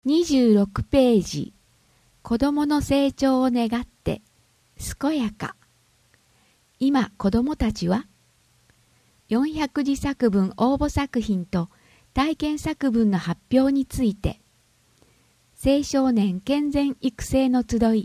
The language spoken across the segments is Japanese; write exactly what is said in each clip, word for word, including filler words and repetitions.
にじゅうろくページ、子供の成長を願って、健やか。今、子供たちはよんひゃくじ作文応募作品と体験作文の発表について、青少年健全育成の集い。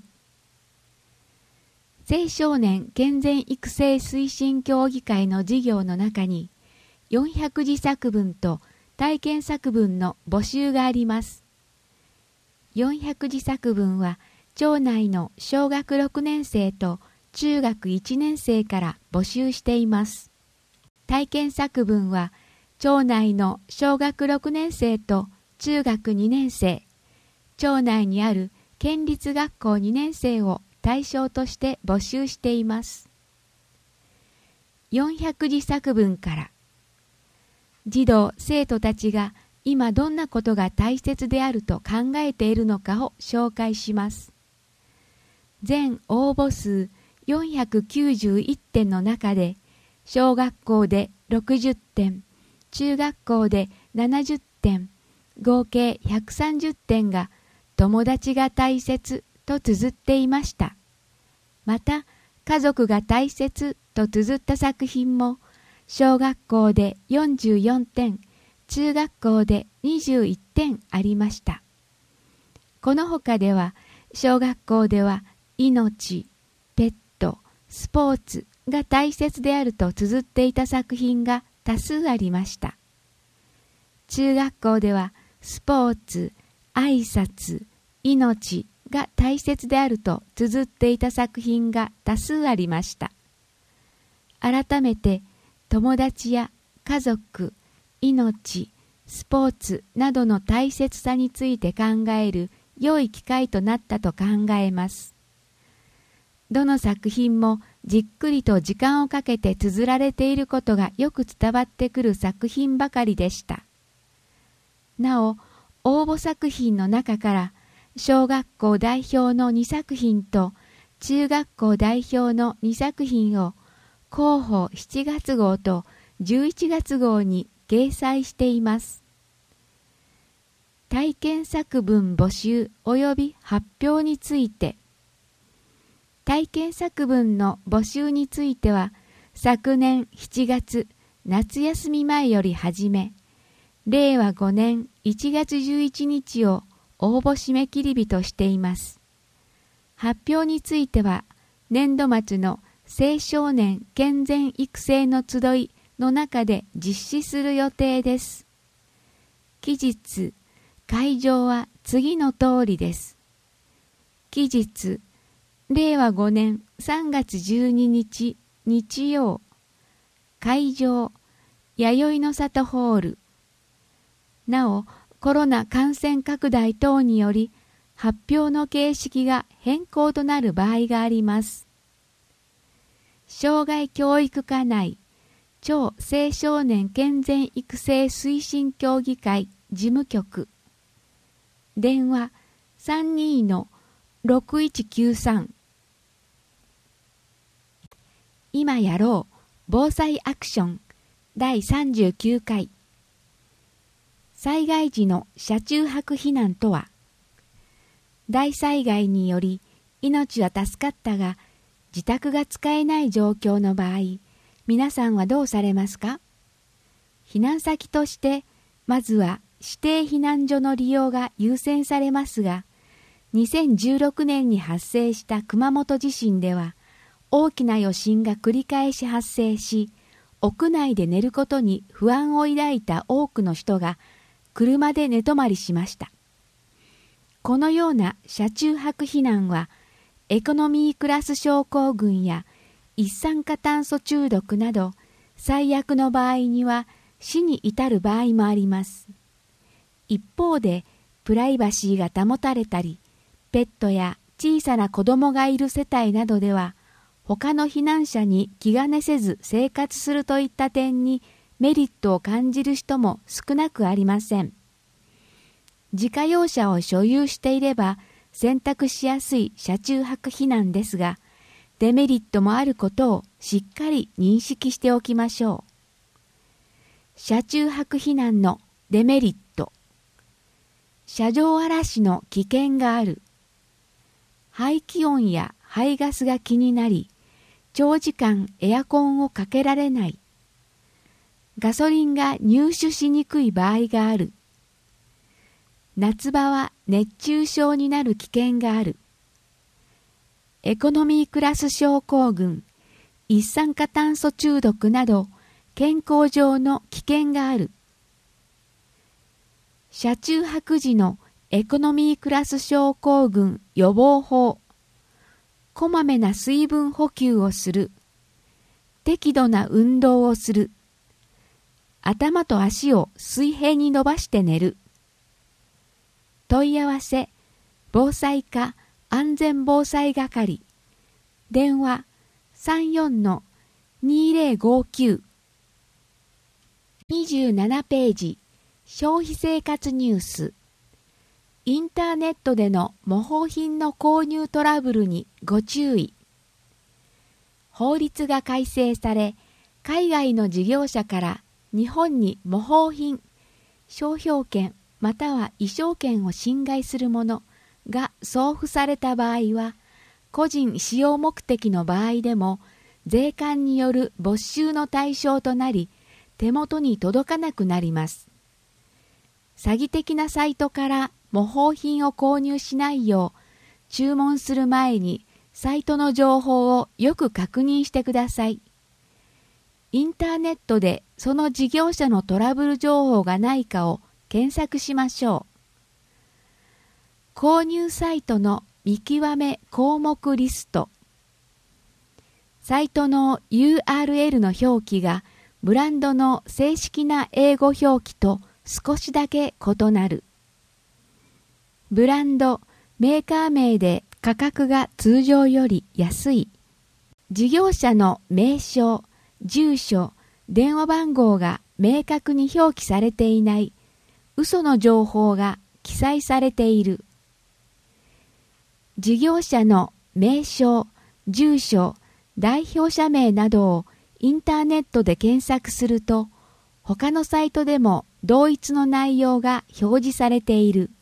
青少年健全育成推進協議会の事業の中に、よんひゃくじ作文と体験作文の募集があります。よんひゃくじ作文は町内の小学ろくねん生と中学いちねん生から募集しています。体験作文は町内の小学ろくねん生と中学にねん生、町内にある県立学校にねん生を対象として募集しています。よんひゃくじ作文から児童生徒たちが今どんなことが大切であると考えているのかを紹介します。全応募数よんひゃくきゅうじゅういってんの中で、小学校でろくじゅってん、中学校でななじゅってん、合計ひゃくさんじゅってんが友達が大切と綴っていました。また、家族が大切と綴った作品も、小学校でよんじゅうよんてん、中学校でにじゅういってんありました。この他では、小学校では命、ペット、スポーツが大切であると綴っていた作品が多数ありました。中学校ではスポーツ、挨拶、命が大切であると綴っていた作品が多数ありました。改めて友達や家族、命、スポーツなどの大切さについて考える良い機会となったと考えます。どの作品もじっくりと時間をかけて綴られていることがよく伝わってくる作品ばかりでした。なお、応募作品の中から小学校代表のに作品と中学校代表のに作品を広報しちがつ号とじゅういちがつ号に掲載しています。体験作文募集及び発表について。体験作文の募集については、昨年しちがつ夏休み前より始め、れいわごねんいちがつじゅういちにちを応募締め切り日としています。発表については、年度末の青少年健全育成の集いの中で実施する予定です。期日、会場は次の通りです。期日、れいわごねんさんがつじゅうににち日曜。会場、弥生の里ホール。なお、コロナ感染拡大等により発表の形式が変更となる場合があります。障害教育課内超青少年健全育成推進協議会事務局。電話 さんにーのろくいちきゅうさん。今やろう防災アクションだいさんじゅうきゅうかい。災害時の車中泊避難とは。大災害により命は助かったが自宅が使えない状況の場合、皆さんはどうされますか？避難先としてまずは指定避難所の利用が優先されますが、にせんじゅうろくねんに発生した熊本地震では大きな余震が繰り返し発生し、屋内で寝ることに不安を抱いた多くの人が車で寝泊まりしました。このような車中泊避難はエコノミークラス症候群や一酸化炭素中毒など最悪の場合には死に至る場合もあります。一方でプライバシーが保たれたり、ペットや小さな子供がいる世帯などでは他の避難者に気兼ねせず生活するといった点にメリットを感じる人も少なくありません。自家用車を所有していれば選択しやすい車中泊避難ですが、デメリットもあることをしっかり認識しておきましょう。車中泊避難のデメリット。 車上荒らしの危険がある。排気音や排ガスが気になり、長時間エアコンをかけられない。ガソリンが入手しにくい場合がある。夏場は熱中症になる危険がある。エコノミークラス症候群、一酸化炭素中毒など健康上の危険がある。車中泊時のエコノミークラス症候群予防法。こまめな水分補給をする。適度な運動をする。頭と足を水平に伸ばして寝る。問い合わせ、防災課安全防災係。電話 さんよんのにぜろごきゅう。にじゅうななページ、消費生活ニュース。インターネットでの模倣品の購入トラブルにご注意。法律が改正され、海外の事業者から日本に模倣品、商標権または意匠権を侵害するものが送付された場合は、個人使用目的の場合でも税関による没収の対象となり、手元に届かなくなります。詐欺的なサイトから模倣品を購入しないよう、注文する前にサイトの情報をよく確認してください。インターネットでその事業者のトラブル情報がないかを検索しましょう。購入サイトの見極め項目リスト。サイトの ユーアールエル の表記がブランドの正式な英語表記と少しだけ異なる。ブランド、メーカー名で価格が通常より安い。事業者の名称、住所、電話番号が明確に表記されていない嘘の情報が記載されている。事業者の名称、住所、代表者名などをインターネットで検索すると、他のサイトでも同一の内容が表示されている。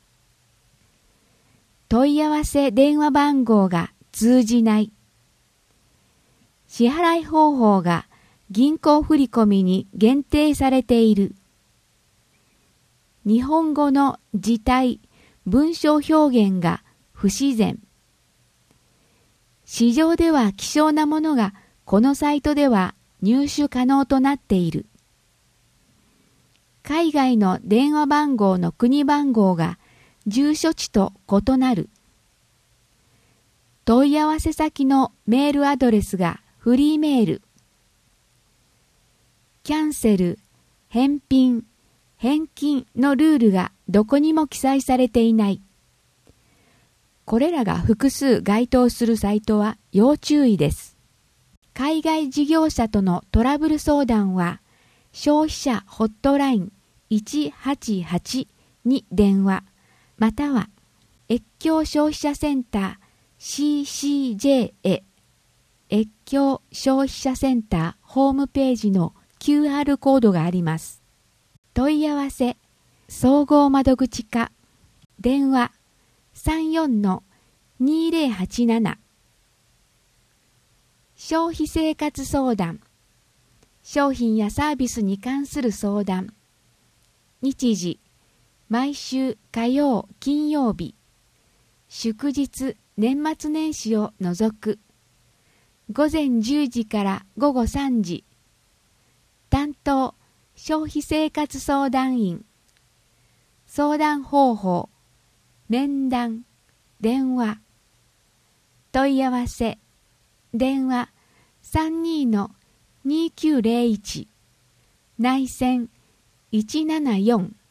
問い合わせ電話番号が通じない。支払い方法が銀行振込に限定されている。日本語の字体、文章表現が不自然。市場では希少なものがこのサイトでは入手可能となっている。海外の電話番号の国番号が住所地と異なる。問い合わせ先のメールアドレスがフリーメール。キャンセル、返品、返金のルールがどこにも記載されていない。これらが複数該当するサイトは要注意です。海外事業者とのトラブル相談は、消費者ホットラインいちはちはちに電話、または越境消費者センター シーシージェー へ、越境消費者センターホームページの キューアール コードがあります。問い合わせ、総合窓口課、電話さんよんのにぜろはちなな。消費生活相談、商品やサービスに関する相談。日時、毎週火曜、金曜日。祝日、年末年始を除く。午前じゅうじから午後さんじ。担当、消費生活相談員。相談方法、面談、電話。問い合わせ、電話さんにのにきゅうぜろいち、内線いちななよん。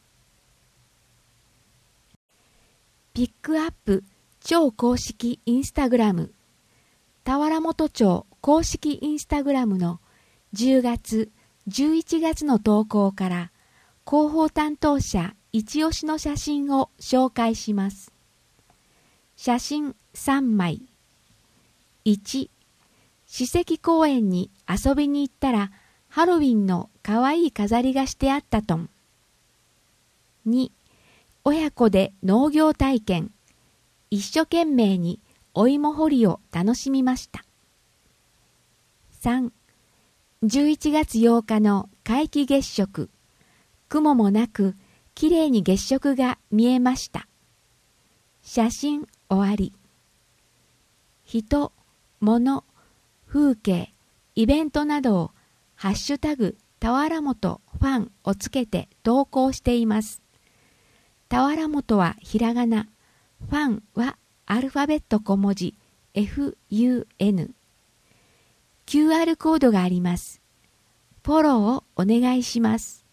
ピックアップ超公式インスタグラム。田原本町公式インスタグラムのじゅうがつ、じゅういちがつの投稿から広報担当者一押しの写真を紹介します。写真さんまい。いち、史跡公園に遊びに行ったらハロウィンのかわいい飾りがしてあったとん。に、 親子で農業体験、一生懸命にお芋掘りを楽しみました。さん、じゅういちがつようかの皆既月食、雲もなくきれいに月食が見えました。写真終わり。人、物、風景、イベントなどをハッシュタグたわらもとファンをつけて投稿しています。たわらもとはひらがな、ファンはアルファベット小文字 エフユーエヌ。キューアール コードがあります。フォローをお願いします。